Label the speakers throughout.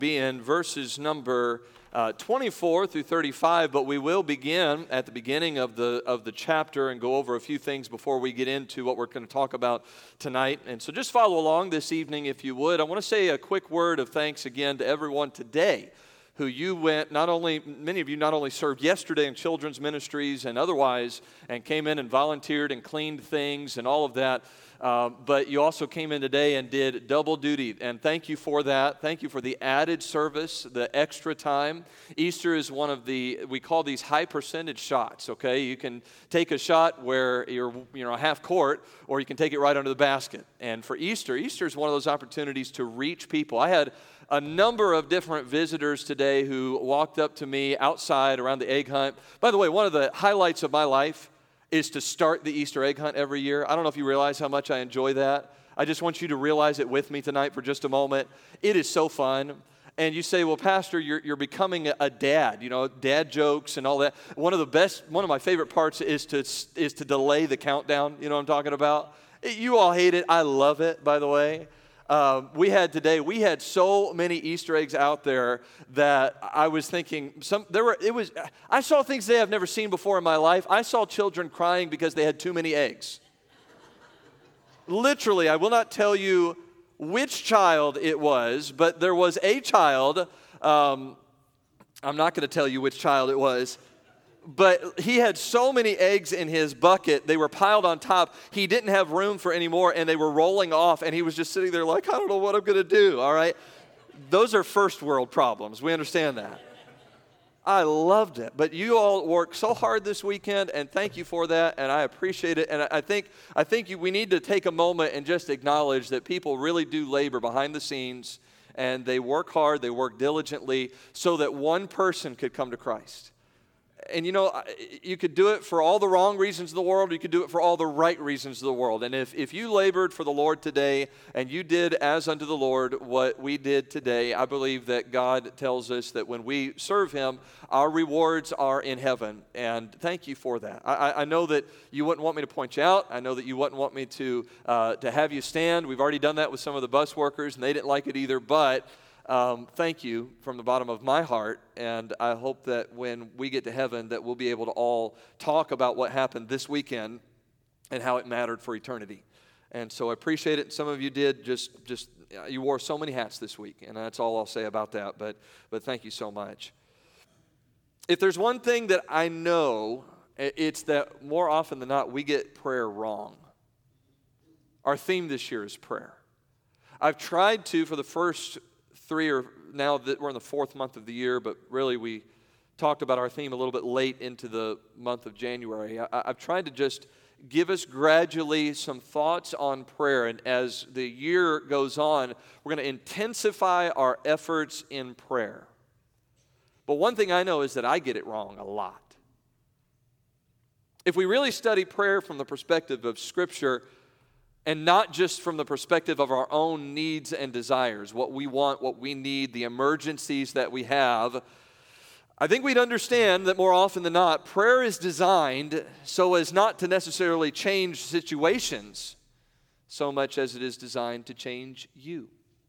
Speaker 1: be in verses number 24 through 35, but we will begin at the beginning of the chapter and go over a few things before we get into what we're going to talk about tonight. And so just follow along this evening if you would. I want to say a quick word of thanks again to everyone today who you went, many of you not only served yesterday in children's ministries and otherwise, and came in and volunteered and cleaned things and all of that, but you also came in today and did double duty, and thank you for that. Thank you for the added service, the extra time. Easter is one of we call these high percentage shots, okay? You can take a shot where you're half court, or you can take it right under the basket. And for Easter is one of those opportunities to reach people. I had a number of different visitors today who walked up to me outside around the egg hunt. By the way, one of the highlights of my life is to start the Easter egg hunt every year. I don't know if you realize how much I enjoy that. I just want you to realize it with me tonight for just a moment. It is so fun. And you say, well, Pastor, you're becoming a dad, dad jokes and all that. One of my favorite parts is to delay the countdown. You know what I'm talking about? You all hate it. I love it, by the way. We had so many Easter eggs out there that I was thinking, I saw things I've never seen before in my life. I saw children crying because they had too many eggs. Literally, I will not tell you which child it was, but there was a child, I'm not going to tell you which child it was, but he had so many eggs in his bucket, they were piled on top, he didn't have room for any more, and they were rolling off, and he was just sitting there like, I don't know what I'm going to do, all right? Those are first world problems. We understand that. I loved it. But you all worked so hard this weekend, and thank you for that, and I appreciate it. And I think we need to take a moment and just acknowledge that people really do labor behind the scenes, and they work hard, they work diligently, so that one person could come to Christ. And you could do it for all the wrong reasons of the world, or you could do it for all the right reasons of the world. And if you labored for the Lord today, and you did as unto the Lord what we did today, I believe that God tells us that when we serve Him, our rewards are in heaven. And thank you for that. I know that you wouldn't want me to point you out. I know that you wouldn't want me to have you stand. We've already done that with some of the bus workers, and they didn't like it either, but thank you from the bottom of my heart, and I hope that when we get to heaven that we'll be able to all talk about what happened this weekend and how it mattered for eternity. And so I appreciate it. Some of you did you wore so many hats this week, and that's all I'll say about that, but thank you so much. If there's one thing that I know, it's that more often than not we get prayer wrong. Our theme this year is prayer. I've tried to, for the first now that we're in the fourth month of the year, but really we talked about our theme a little bit late into the month of January. I've tried to just give us gradually some thoughts on prayer, and as the year goes on, we're going to intensify our efforts in prayer. But one thing I know is that I get it wrong a lot. If we really study prayer from the perspective of Scripture, and not just from the perspective of our own needs and desires, what we want, what we need, the emergencies that we have, I think we'd understand that more often than not, prayer is designed so as not to necessarily change situations so much as it is designed to change you.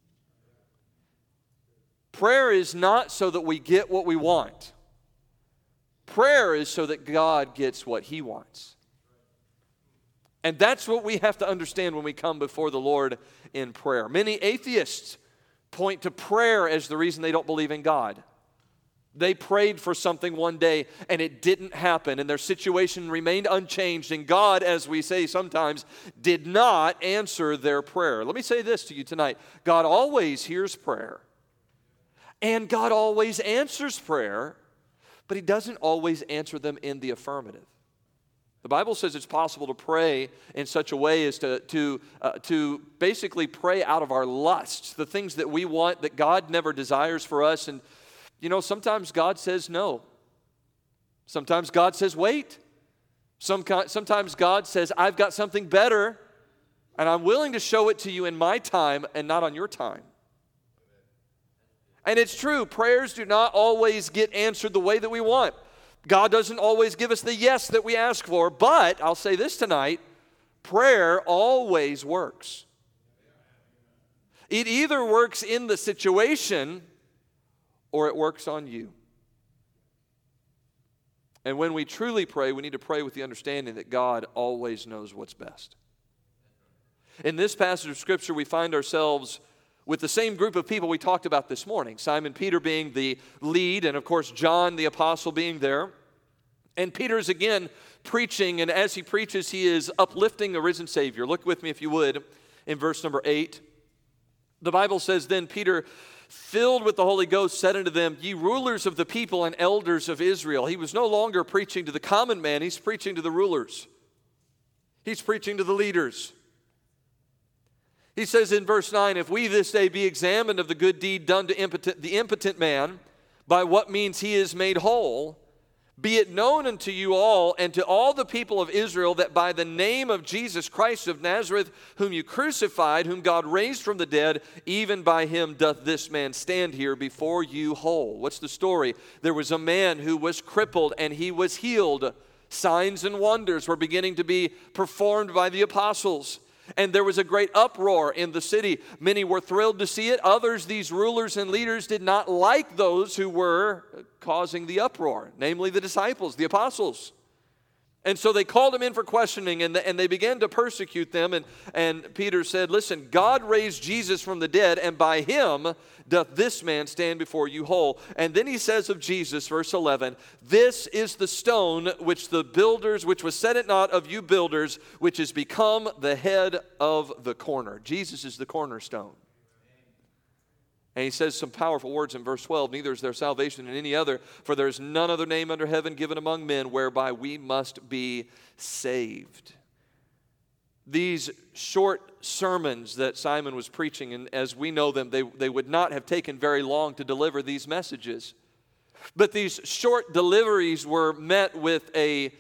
Speaker 1: Prayer is not so that we get what we want. Prayer is so that God gets what He wants. And that's what we have to understand when we come before the Lord in prayer. Many atheists point to prayer as the reason they don't believe in God. They prayed for something one day and it didn't happen, and their situation remained unchanged, and God, as we say sometimes, did not answer their prayer. Let me say this to you tonight. God always hears prayer, and God always answers prayer, but He doesn't always answer them in the affirmative. The Bible says it's possible to pray in such a way as to basically pray out of our lusts, the things that we want that God never desires for us. And, sometimes God says no. Sometimes God says wait. Sometimes God says, I've got something better, and I'm willing to show it to you in my time and not on your time. And it's true, prayers do not always get answered the way that we want. God doesn't always give us the yes that we ask for, but I'll say this tonight, prayer always works. It either works in the situation or it works on you. And when we truly pray, we need to pray with the understanding that God always knows what's best. In this passage of Scripture, we find ourselves with the same group of people we talked about this morning. Simon Peter being the lead, and of course John the apostle being there. And Peter's again preaching, and as he preaches, he is uplifting the risen Savior. Look with me, if you would, in verse number 8. The Bible says, "Then Peter, filled with the Holy Ghost, said unto them, Ye rulers of the people and elders of Israel." He was no longer preaching to the common man, he's preaching to the rulers. He's preaching to the leaders. He says in verse 9, "If we this day be examined of the good deed done to the impotent man, by what means he is made whole, be it known unto you all and to all the people of Israel that by the name of Jesus Christ of Nazareth, whom you crucified, whom God raised from the dead, even by him doth this man stand here before you whole." What's the story? There was a man who was crippled and he was healed. Signs and wonders were beginning to be performed by the apostles. And there was a great uproar in the city. Many were thrilled to see it. Others, these rulers and leaders, did not like those who were causing the uproar, namely the disciples, the apostles. And so they called him in for questioning, and they began to persecute them. And Peter said, "Listen, God raised Jesus from the dead, and by him doth this man stand before you whole." And then he says of Jesus, verse 11, "This is the stone which was set at naught of you builders, which has become the head of the corner." Jesus is the cornerstone. And he says some powerful words in verse 12, "Neither is there salvation in any other, for there is none other name under heaven given among men whereby we must be saved." These short sermons that Simon was preaching, and as we know them, they would not have taken very long to deliver these messages. But these short deliveries were met with a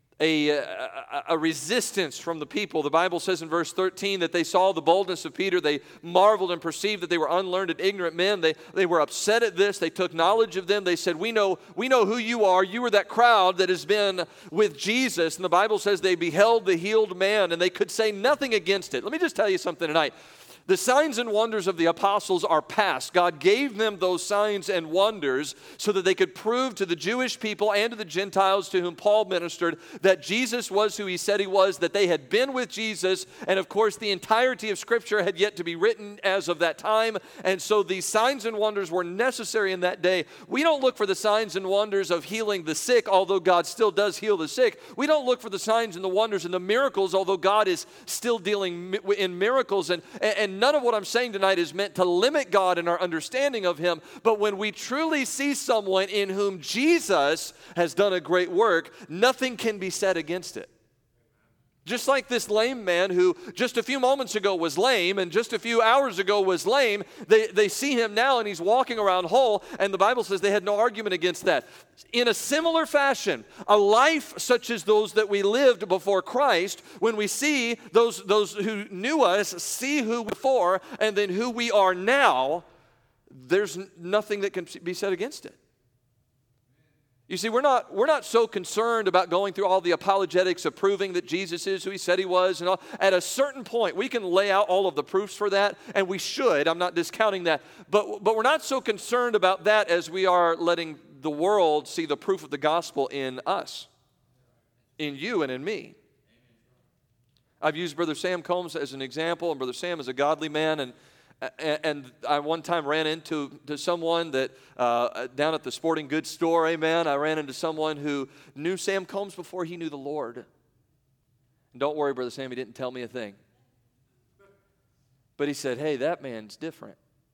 Speaker 1: resistance from the people. The Bible says in verse 13 that they saw the boldness of Peter. They marveled and perceived that they were unlearned and ignorant men. They were upset at this. They took knowledge of them. They said, we know who you are. You are that crowd that has been with Jesus. And the Bible says they beheld the healed man, and they could say nothing against it. Let me just tell you something tonight. The signs and wonders of the apostles are past. God gave them those signs and wonders so that they could prove to the Jewish people and to the Gentiles to whom Paul ministered that Jesus was who he said he was, that they had been with Jesus, and of course the entirety of Scripture had yet to be written as of that time, and so these signs and wonders were necessary in that day. We don't look for the signs and wonders of healing the sick, although God still does heal the sick. We don't look for the signs and the wonders and the miracles, although God is still dealing in miracles, and none of what I'm saying tonight is meant to limit God in our understanding of him, but when we truly see someone in whom Jesus has done a great work, nothing can be said against it. Just like this lame man who just a few moments ago was lame and just a few hours ago was lame, they see him now and he's walking around whole, and the Bible says they had no argument against that. In a similar fashion, a life such as those that we lived before Christ, when we see those who knew us, see who we were before and then who we are now, there's nothing that can be said against it. You see, we're not so concerned about going through all the apologetics of proving that Jesus is who he said he was and all. At a certain point, we can lay out all of the proofs for that, and we should. I'm not discounting that. But we're not so concerned about that as we are letting the world see the proof of the gospel in us, in you and in me. I've used Brother Sam Combs as an example, and Brother Sam is a godly man, and I one time ran into someone that down at the sporting goods store, amen, I ran into someone who knew Sam Combs before he knew the Lord. And don't worry, Brother Sam, he didn't tell me a thing. But he said, hey, that man's different.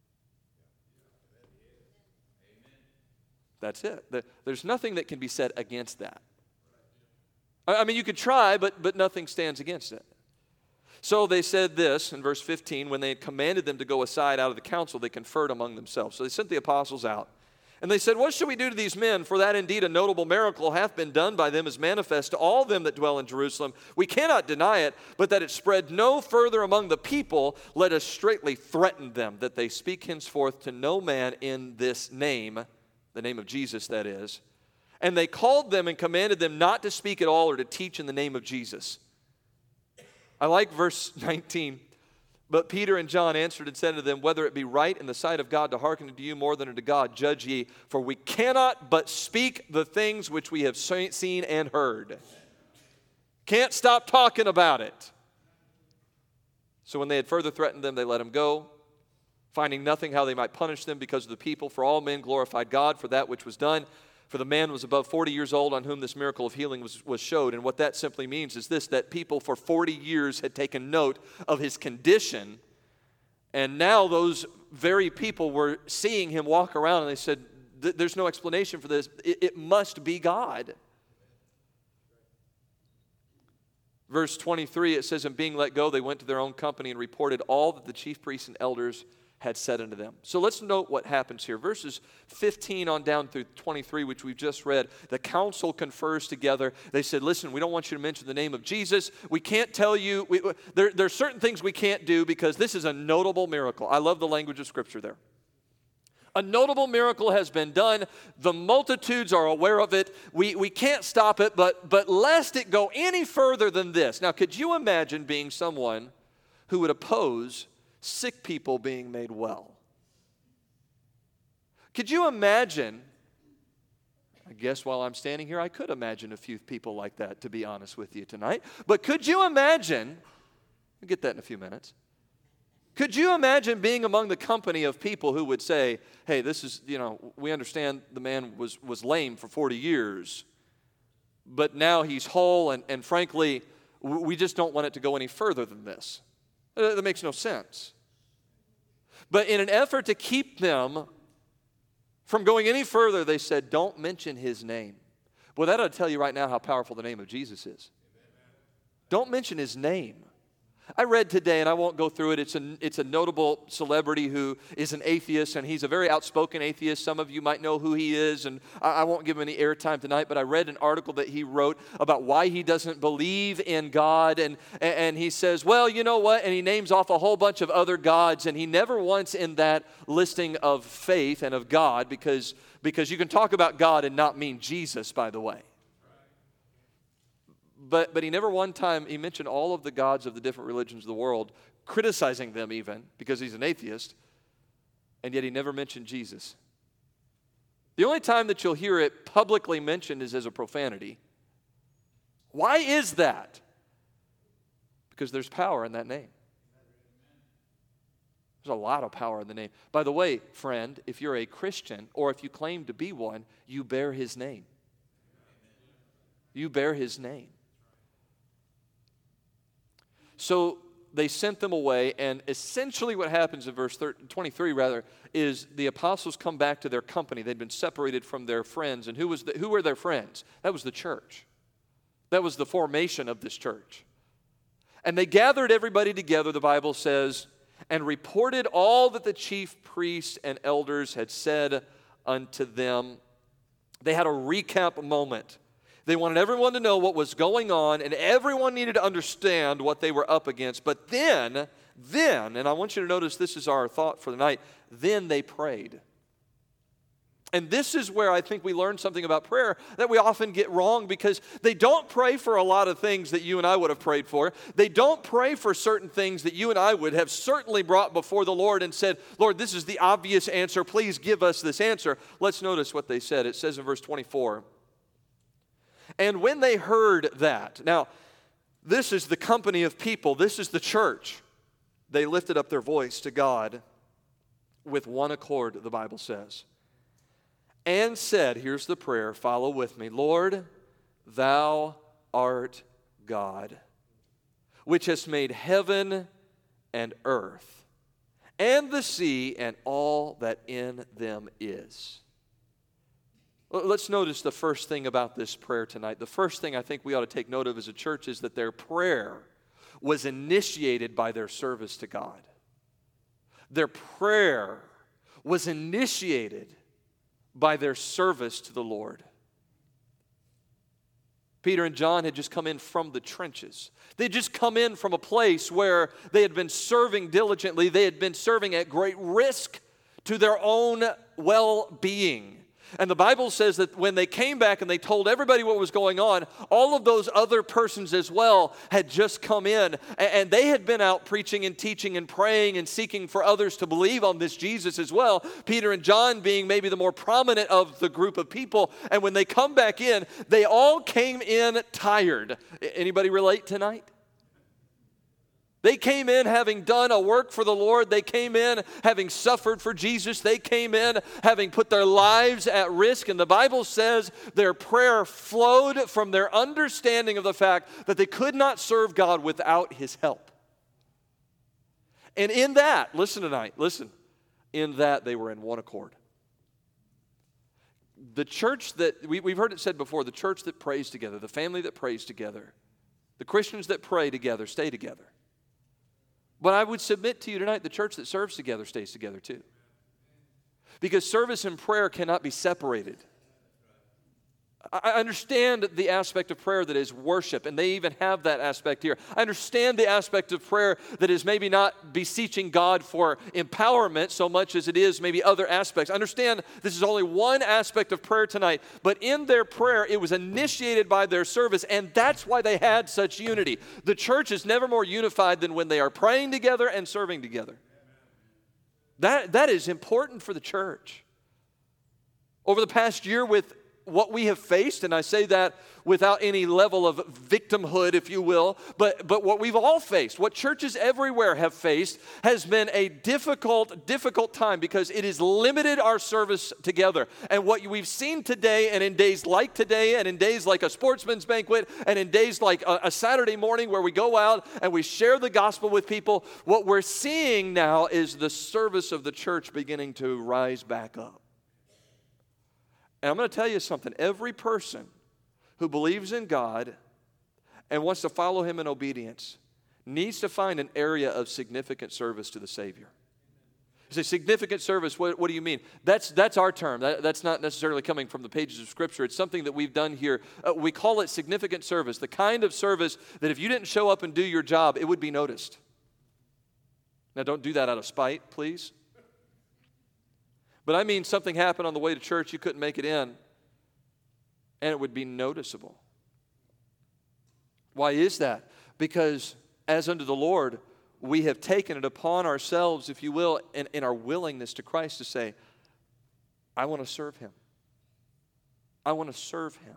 Speaker 1: That's it. There's nothing that can be said against that. I mean, you could try, but nothing stands against it. So they said this in verse 15, when they had commanded them to go aside out of the council, they conferred among themselves. So they sent the apostles out. And they said, what shall we do to these men? For that indeed a notable miracle hath been done by them, is manifest to all them that dwell in Jerusalem. We cannot deny it, but that it spread no further among the people, let us straitly threaten them, that they speak henceforth to no man in this name, the name of Jesus that is. And they called them and commanded them not to speak at all or to teach in the name of Jesus. I like verse 19. But Peter and John answered and said to them, whether it be right in the sight of God to hearken unto you more than unto God, judge ye, for we cannot but speak the things which we have seen and heard. Can't stop talking about it. So when they had further threatened them, they let him go, finding nothing how they might punish them because of the people. For all men glorified God for that which was done. For the man was above 40 years old on whom this miracle of healing was showed. And what that simply means is this, that people for 40 years had taken note of his condition. And now those very people were seeing him walk around and they said, there's no explanation for this. It must be God. Verse 23, it says, and being let go, they went to their own company and reported all that the chief priests and elders had said unto them. So let's note what happens here. Verses 15 on down through 23, which we've just read, the council confers together. They said, listen, we don't want you to mention the name of Jesus. We can't tell you. There are certain things we can't do because this is a notable miracle. I love the language of Scripture there. A notable miracle has been done. The multitudes are aware of it. We can't stop it, but lest it go any further than this. Now, could you imagine being someone who would oppose sick people being made well? Could you imagine? I guess while I'm standing here, I could imagine a few people like that, to be honest with you tonight. But could you imagine? We'll get that in a few minutes. Could you imagine being among the company of people who would say, hey, this is, we understand the man was lame for 40 years, but now he's whole, and frankly, we just don't want it to go any further than this. That makes no sense. But in an effort to keep them from going any further, they said, don't mention his name. Well, that ought to tell you right now how powerful the name of Jesus is. Don't mention his name. I read today, and I won't go through it, it's a notable celebrity who is an atheist, and he's a very outspoken atheist. Some of you might know who he is, and I won't give him any airtime tonight, but I read an article that he wrote about why he doesn't believe in God, and he says, well, you know what, and he names off a whole bunch of other gods, and he never once in that listing of faith and of God, because you can talk about God and not mean Jesus, by the way. But he never one time, he mentioned all of the gods of the different religions of the world, criticizing them even, because he's an atheist, and yet he never mentioned Jesus. The only time that you'll hear it publicly mentioned is as a profanity. Why is that? Because there's power in that name. There's a lot of power in the name. By the way, friend, if you're a Christian, or if you claim to be one, you bear his name. You bear his name. So they sent them away, and essentially what happens in verse 23 is the apostles come back to their company. They'd been separated from their friends, and who were their friends? That was the church. That was the formation of this church. And they gathered everybody together, the Bible says, and reported all that the chief priests and elders had said unto them. They had a recap moment. They wanted everyone to know what was going on, and everyone needed to understand what they were up against. But then, and I want you to notice this is our thought for the night, then they prayed. And this is where I think we learn something about prayer that we often get wrong, because they don't pray for a lot of things that you and I would have prayed for. They don't pray for certain things that you and I would have certainly brought before the Lord and said, Lord, this is the obvious answer. Please give us this answer. Let's notice what they said. It says in verse 24, and when they heard that, now, this is the company of people, this is the church, they lifted up their voice to God with one accord, the Bible says, and said, here's the prayer, follow with me, Lord, thou art God, which hast made heaven and earth, and the sea, and all that in them is. Let's notice the first thing about this prayer tonight. The first thing I think we ought to take note of as a church is that their prayer was initiated by their service to God. Their prayer was initiated by their service to the Lord. Peter and John had just come in from the trenches. They'd just come in from a place where they had been serving diligently. They had been serving at great risk to their own well-being. And the Bible says that when they came back and they told everybody what was going on, all of those other persons as well had just come in. And they had been out preaching and teaching and praying and seeking for others to believe on this Jesus as well. Peter and John being maybe the more prominent of the group of people. And when they come back in, they all came in tired. Anybody relate tonight? They came in having done a work for the Lord. They came in having suffered for Jesus. They came in having put their lives at risk. And the Bible says their prayer flowed from their understanding of the fact that they could not serve God without His help. And in that, listen tonight, listen, in that they were in one accord. The church that, we've heard it said before, the church that prays together, the family that prays together, the Christians that pray together, stay together. But I would submit to you tonight, the church that serves together stays together too. Because service and prayer cannot be separated. I understand the aspect of prayer that is worship, and they even have that aspect here. I understand the aspect of prayer that is maybe not beseeching God for empowerment so much as it is maybe other aspects. I understand this is only one aspect of prayer tonight, but in their prayer, it was initiated by their service, and that's why they had such unity. The church is never more unified than when they are praying together and serving together. That is important for the church. Over the past year with what we have faced, and I say that without any level of victimhood, if you will, but what we've all faced, what churches everywhere have faced, has been a difficult time because it has limited our service together. And what we've seen today, and in days like today, and in days like a sportsman's banquet, and in days like a Saturday morning where we go out and we share the gospel with people, what we're seeing now is the service of the church beginning to rise back up. And I'm going to tell you something. Every person who believes in God and wants to follow Him in obedience needs to find an area of significant service to the Savior. You say, significant service, what do you mean? That's our term. That's not necessarily coming from the pages of Scripture. It's something that we've done here. We call it significant service, the kind of service that if you didn't show up and do your job, it would be noticed. Now, don't do that out of spite, please. But I mean something happened on the way to church, you couldn't make it in, and it would be noticeable. Why is that? Because as unto the Lord, we have taken it upon ourselves, if you will, in our willingness to Christ to say, I want to serve Him. I want to serve Him.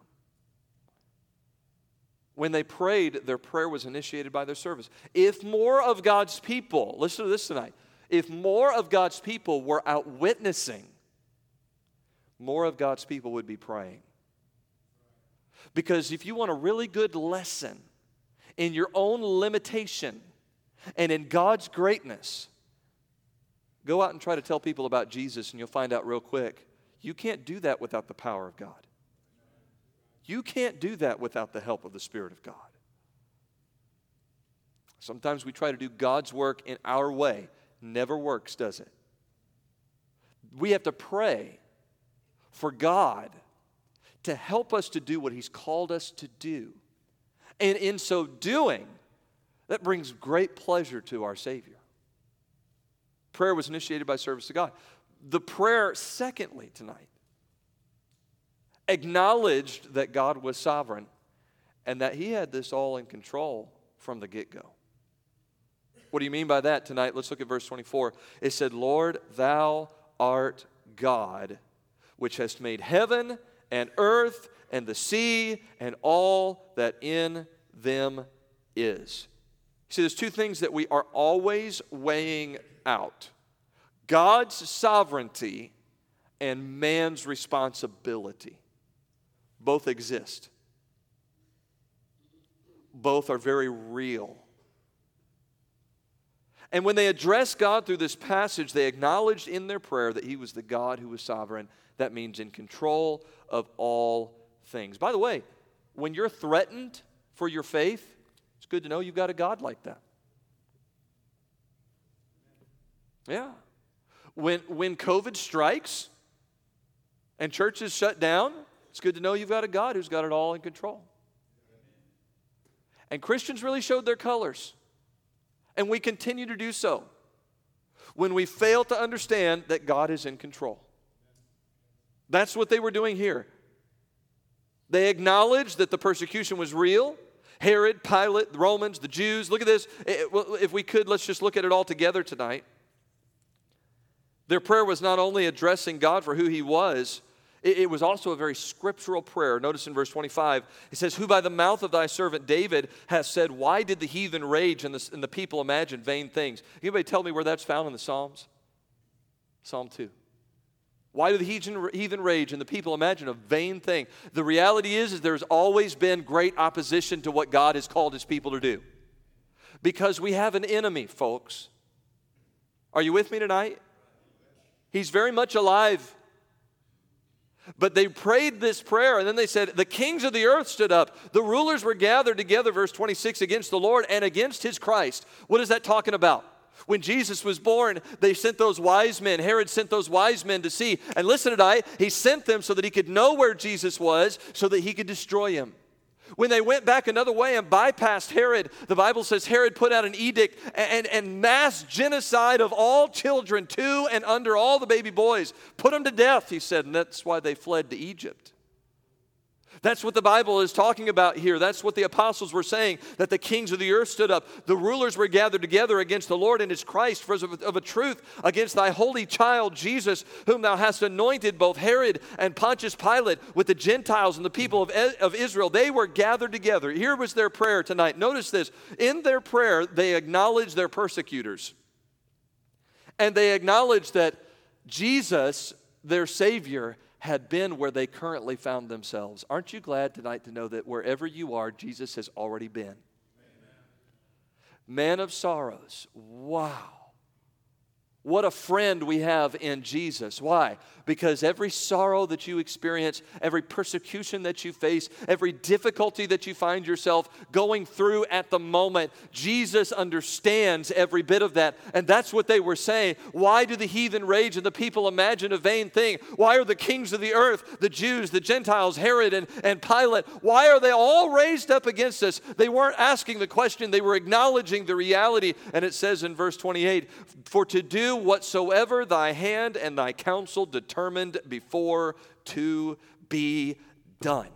Speaker 1: When they prayed, their prayer was initiated by their service. If more of God's people, listen to this tonight, if more of God's people were out witnessing, more of God's people would be praying. Because if you want a really good lesson in your own limitation and in God's greatness, go out and try to tell people about Jesus and you'll find out real quick, you can't do that without the power of God. You can't do that without the help of the Spirit of God. Sometimes we try to do God's work in our way. Never works, does it? We have to pray for God to help us to do what He's called us to do. And in so doing, that brings great pleasure to our Savior. Prayer was initiated by service to God. The prayer, secondly, tonight, acknowledged that God was sovereign and that He had this all in control from the get-go. What do you mean by that tonight? Let's look at verse 24. It said, Lord, Thou art God, which hast made heaven and earth and the sea and all that in them is. See, there's two things that we are always weighing out. God's sovereignty and man's responsibility. Both exist. Both are very real. And when they addressed God through this passage, they acknowledged in their prayer that He was the God who was sovereign. That means in control of all things. By the way, when you're threatened for your faith, it's good to know you've got a God like that. Yeah. When COVID strikes and churches shut down, it's good to know you've got a God who's got it all in control. And Christians really showed their colors. And we continue to do so when we fail to understand that God is in control. That's what they were doing here. They acknowledged that the persecution was real. Herod, Pilate, the Romans, the Jews. Look at this. If we could, let's just look at it all together tonight. Their prayer was not only addressing God for who he was, it was also a very scriptural prayer. Notice in verse 25, it says, who by the mouth of thy servant David has said, why did the heathen rage and the people imagine vain things? Anybody tell me where that's found in the Psalms? Psalm 2. Why do the heathen rage and the people imagine a vain thing? The reality is there's always been great opposition to what God has called his people to do. Because we have an enemy, folks. Are you with me tonight? He's very much alive. But they prayed this prayer, and then they said, the kings of the earth stood up. The rulers were gathered together, verse 26, against the Lord and against his Christ. What is that talking about? When Jesus was born, they sent those wise men. Herod sent those wise men to see. And listen tonight, he sent them so that he could know where Jesus was, so that he could destroy him. When they went back another way and bypassed Herod, the Bible says Herod put out an edict and mass genocide of all children, to and under, all the baby boys. Put them to death, he said, and that's why they fled to Egypt. That's what the Bible is talking about here. That's what the apostles were saying, that the kings of the earth stood up. The rulers were gathered together against the Lord and his Christ, for of a truth against thy holy child Jesus, whom thou hast anointed, both Herod and Pontius Pilate, with the Gentiles and the people of Israel. They were gathered together. Here was their prayer tonight. Notice this. In their prayer, they acknowledged their persecutors. And they acknowledged that Jesus, their Savior, had been where they currently found themselves. Aren't you glad tonight to know that wherever you are, Jesus has already been? Amen. Man of sorrows. Wow. What a friend we have in Jesus. Why? Because every sorrow that you experience, every persecution that you face, every difficulty that you find yourself going through at the moment, Jesus understands every bit of that. And that's what they were saying. Why do the heathen rage and the people imagine a vain thing? Why are the kings of the earth, the Jews, the Gentiles, Herod and Pilate, why are they all raised up against us? They weren't asking the question, they were acknowledging the reality. And it says in verse 28, for to do whatsoever thy hand and thy counsel determined before to be done.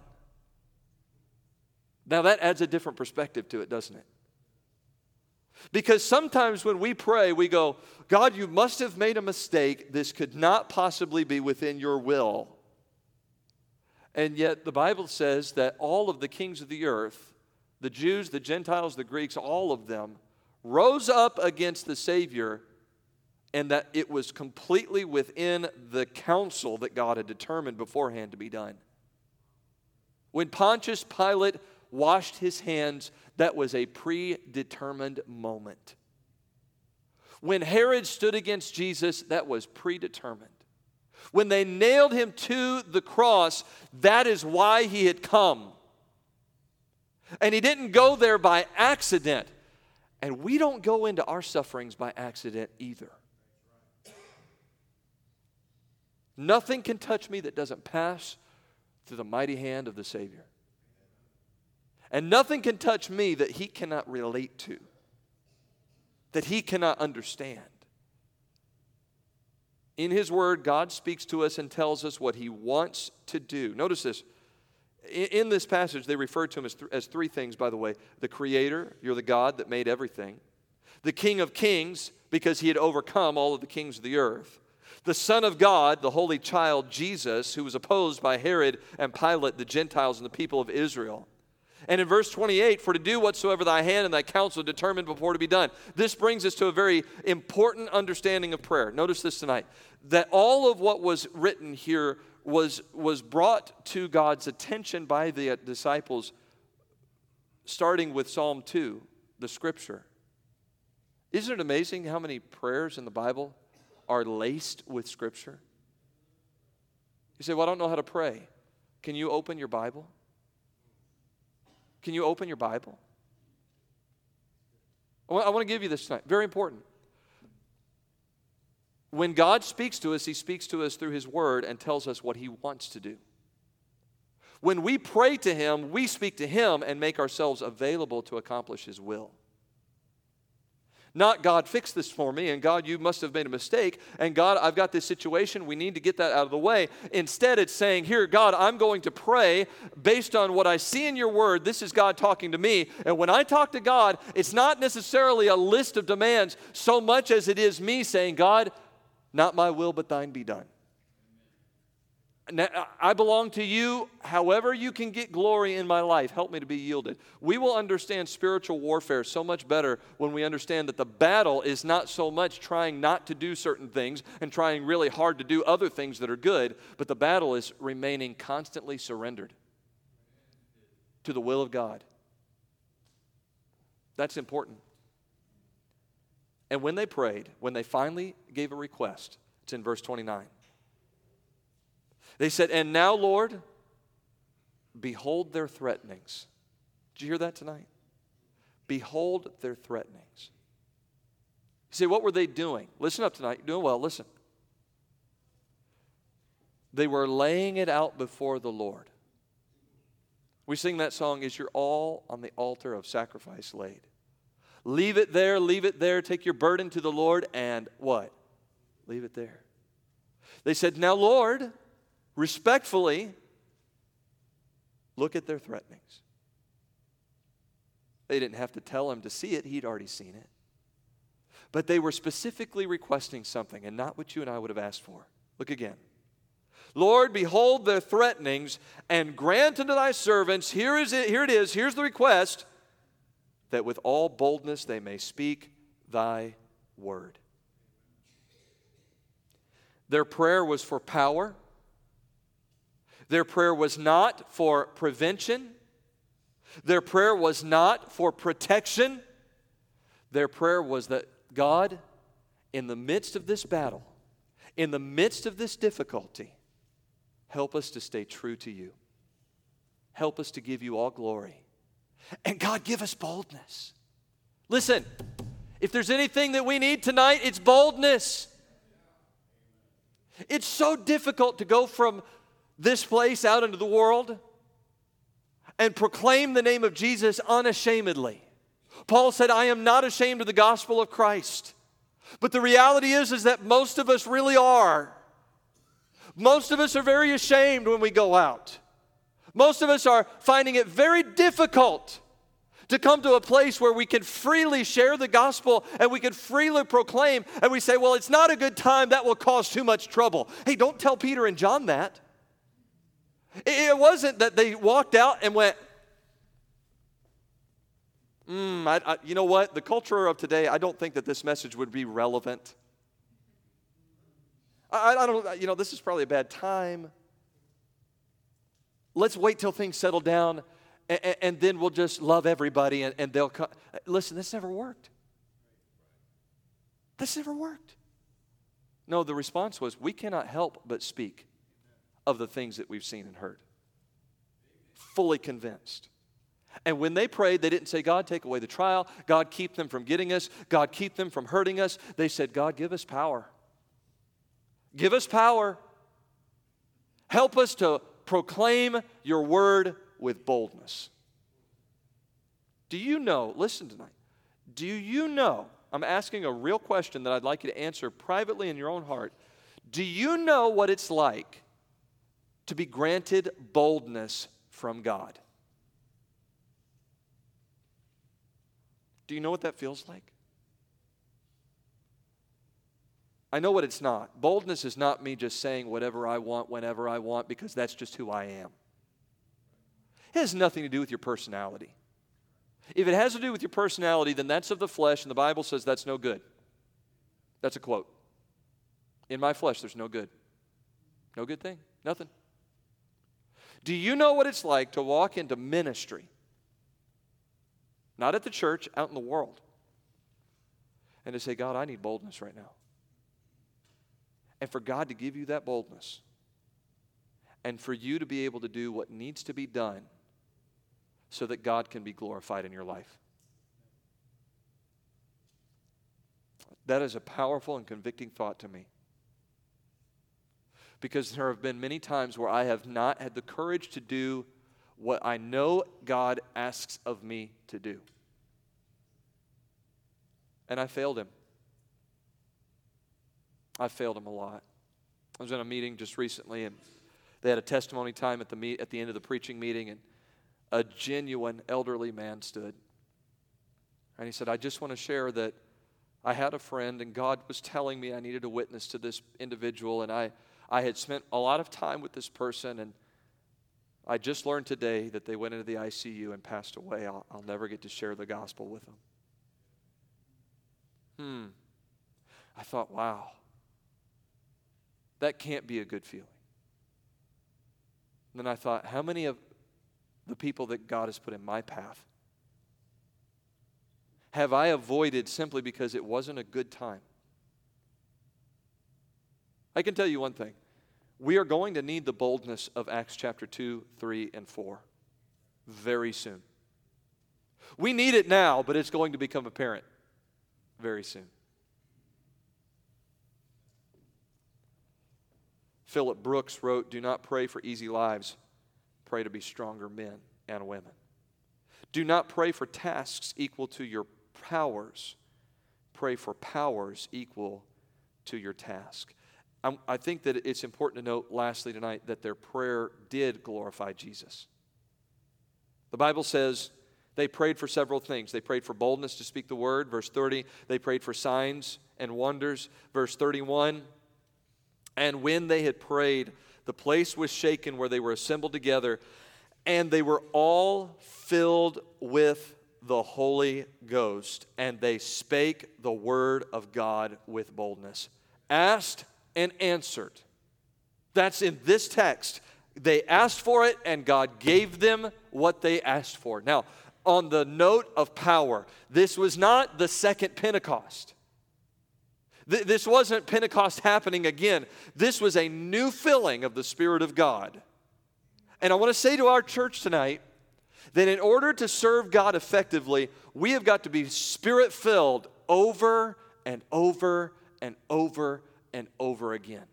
Speaker 1: Now that adds a different perspective to it, doesn't it? Because sometimes when we pray, we go, God, you must have made a mistake. This could not possibly be within your will. And yet the Bible says that all of the kings of the earth, the Jews, the Gentiles, the Greeks, all of them, rose up against the Savior, and that it was completely within the counsel that God had determined beforehand to be done. When Pontius Pilate washed his hands, that was a predetermined moment. When Herod stood against Jesus, that was predetermined. When they nailed him to the cross, that is why he had come. And he didn't go there by accident. And we don't go into our sufferings by accident either. Nothing can touch me that doesn't pass through the mighty hand of the Savior. And nothing can touch me that he cannot relate to, that he cannot understand. In his word, God speaks to us and tells us what he wants to do. Notice this. In this passage, they refer to him as three things, by the way. The Creator, you're the God that made everything. The King of Kings, because he had overcome all of the kings of the earth. The Son of God, the Holy Child, Jesus, who was opposed by Herod and Pilate, the Gentiles and the people of Israel. And in verse 28, for to do whatsoever thy hand and thy counsel determined before to be done. This brings us to a very important understanding of prayer. Notice this tonight, that all of what was written here was brought to God's attention by the disciples, starting with Psalm 2, the scripture. Isn't it amazing how many prayers in the Bible are laced with scripture? You say, well, I don't know how to pray. Can you open your Bible? Can you open your Bible? I want to give you this tonight. Very important. When God speaks to us, he speaks to us through his word and tells us what he wants to do. When we pray to him, we speak to him and make ourselves available to accomplish his will. Not, God, fix this for me, and God, you must have made a mistake, and God, I've got this situation, we need to get that out of the way. Instead, it's saying, here, God, I'm going to pray based on what I see in your word. This is God talking to me, and when I talk to God, it's not necessarily a list of demands so much as it is me saying, God, not my will, but thine be done. Now, I belong to you. However you can get glory in my life, help me to be yielded. We will understand spiritual warfare so much better when we understand that the battle is not so much trying not to do certain things and trying really hard to do other things that are good, but the battle is remaining constantly surrendered to the will of God. That's important. And when they prayed, when they finally gave a request, it's in verse 29. They said, and now, Lord, behold their threatenings. Did you hear that tonight? Behold their threatenings. You say, what were they doing? Listen up tonight. You're doing well. Listen. They were laying it out before the Lord. We sing that song, Is Your All on the Altar of Sacrifice Laid? Leave it there. Take your burden to the Lord and what? Leave it there. They said, now, Lord, respectfully, look at their threatenings. They didn't have to tell him to see it. He'd already seen it. But they were specifically requesting something and not what you and I would have asked for. Look again. Lord, behold their threatenings and grant unto thy servants, here it is, here's the request, that with all boldness they may speak thy word. Their prayer was for power. Their prayer was not for prevention. Their prayer was not for protection. Their prayer was that God, in the midst of this battle, in the midst of this difficulty, help us to stay true to you. Help us to give you all glory. And God, give us boldness. Listen, if there's anything that we need tonight, it's boldness. It's so difficult to go from this place out into the world and proclaim the name of Jesus unashamedly. Paul said, I am not ashamed of the gospel of Christ. But the reality is that most of us really are. Most of us are very ashamed when we go out. Most of us are finding it very difficult to come to a place where we can freely share the gospel and we can freely proclaim, and we say, well, it's not a good time, that will cause too much trouble. Hey, don't tell Peter and John that. It wasn't that they walked out and went, you know what? The culture of today, I don't think that this message would be relevant. I don't, this is probably a bad time. Let's wait till things settle down, and then we'll just love everybody, and they'll come. Listen, this never worked. This never worked. No, the response was, we cannot help but speak of the things that we've seen and heard. Fully convinced. And when they prayed, they didn't say, God, take away the trial. God, keep them from getting us. God, keep them from hurting us. They said, God, give us power. Give us power. Help us to proclaim your word with boldness. Do you know, listen tonight, do you know, I'm asking a real question that I'd like you to answer privately in your own heart. Do you know what it's like to be granted boldness from God? Do you know what that feels like? I know what it's not. Boldness is not me just saying whatever I want, whenever I want, because that's just who I am. It has nothing to do with your personality. If it has to do with your personality, then that's of the flesh, and the Bible says that's no good. That's a quote. In my flesh, there's no good. No good thing. Nothing. Do you know what it's like to walk into ministry? Not at the church, out in the world. And to say, God, I need boldness right now. And for God to give you that boldness. And for you to be able to do what needs to be done so that God can be glorified in your life. That is a powerful and convicting thought to me. Because there have been many times where I have not had the courage to do what I know God asks of me to do. And I failed him. I failed him a lot. I was in a meeting just recently, and they had a testimony time at the end of the preaching meeting, and a genuine elderly man stood. And he said, I just want to share that I had a friend, and God was telling me I needed a witness to this individual, and I had spent a lot of time with this person, and I just learned today that they went into the ICU and passed away. I'll never get to share the gospel with them. I thought, wow, that can't be a good feeling. And then I thought, how many of the people that God has put in my path have I avoided simply because it wasn't a good time? I can tell you one thing. We are going to need the boldness of Acts chapter 2, 3, and 4 very soon. We need it now, but it's going to become apparent very soon. Philip Brooks wrote, do not pray for easy lives. Pray to be stronger men and women. Do not pray for tasks equal to your powers. Pray for powers equal to your task. I think that it's important to note, lastly tonight, that their prayer did glorify Jesus. The Bible says they prayed for several things. They prayed for boldness to speak the word, verse 30. They prayed for signs and wonders, verse 31. And when they had prayed, the place was shaken where they were assembled together, and they were all filled with the Holy Ghost, and they spake the word of God with boldness. Asked and answered. That's in this text. They asked for it, and God gave them what they asked for. Now, on the note of power, this was not the second Pentecost. This wasn't Pentecost happening again. This was a new filling of the Spirit of God. And I want to say to our church tonight that in order to serve God effectively, we have got to be Spirit-filled over and over and over and over again.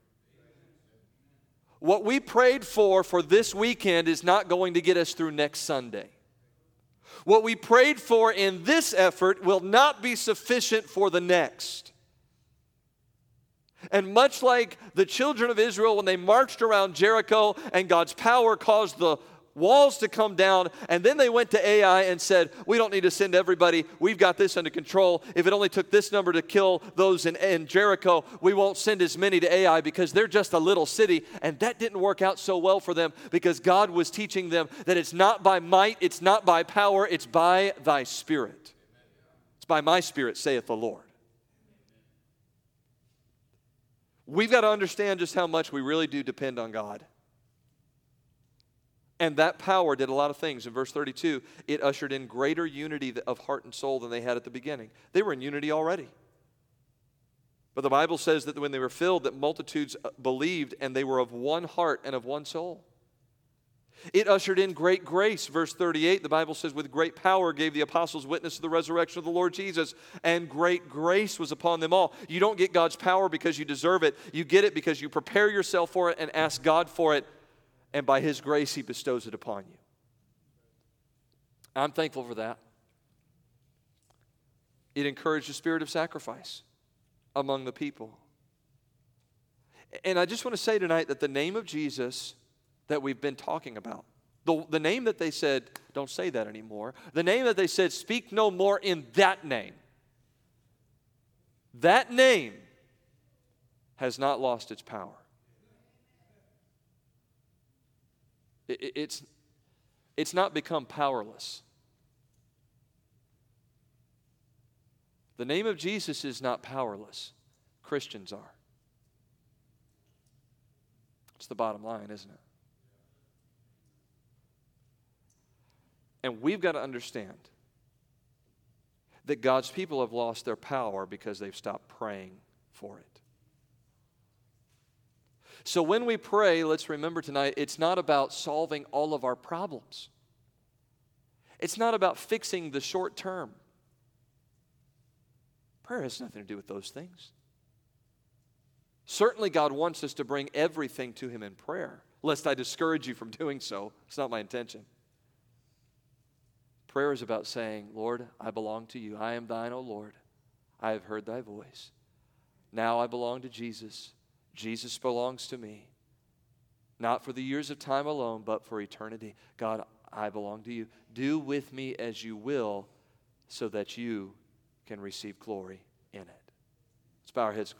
Speaker 1: What we prayed for this weekend is not going to get us through next Sunday. What we prayed for in this effort will not be sufficient for the next. And much like the children of Israel when they marched around Jericho and God's power caused the walls to come down, and then they went to Ai and said, we don't need to send everybody. We've got this under control. If it only took this number to kill those in Jericho, we won't send as many to Ai because they're just a little city. And that didn't work out so well for them because God was teaching them that it's not by might, it's not by power, it's by thy Spirit. It's by my Spirit, saith the Lord. We've got to understand just how much we really do depend on God. And that power did a lot of things. In verse 32, it ushered in greater unity of heart and soul than they had at the beginning. They were in unity already. But the Bible says that when they were filled, that multitudes believed, and they were of one heart and of one soul. It ushered in great grace. Verse 38, the Bible says, with great power gave the apostles witness to the resurrection of the Lord Jesus, and great grace was upon them all. You don't get God's power because you deserve it. You get it because you prepare yourself for it and ask God for it, and by His grace, He bestows it upon you. I'm thankful for that. It encouraged a spirit of sacrifice among the people. And I just want to say tonight that the name of Jesus that we've been talking about, the name that they said, don't say that anymore, the name that they said, speak no more in that name has not lost its power. It's not become powerless. The name of Jesus is not powerless. Christians are. It's the bottom line, isn't it? And we've got to understand that God's people have lost their power because they've stopped praying for it. So when we pray, let's remember tonight, it's not about solving all of our problems. It's not about fixing the short term. Prayer has nothing to do with those things. Certainly God wants us to bring everything to Him in prayer, lest I discourage you from doing so. It's not my intention. Prayer is about saying, Lord, I belong to you. I am thine, O Lord. I have heard thy voice. Now I belong to Jesus. Jesus belongs to me. Not for the years of time alone, but for eternity. God, I belong to you. Do with me as you will so that you can receive glory in it. Let's bow our heads.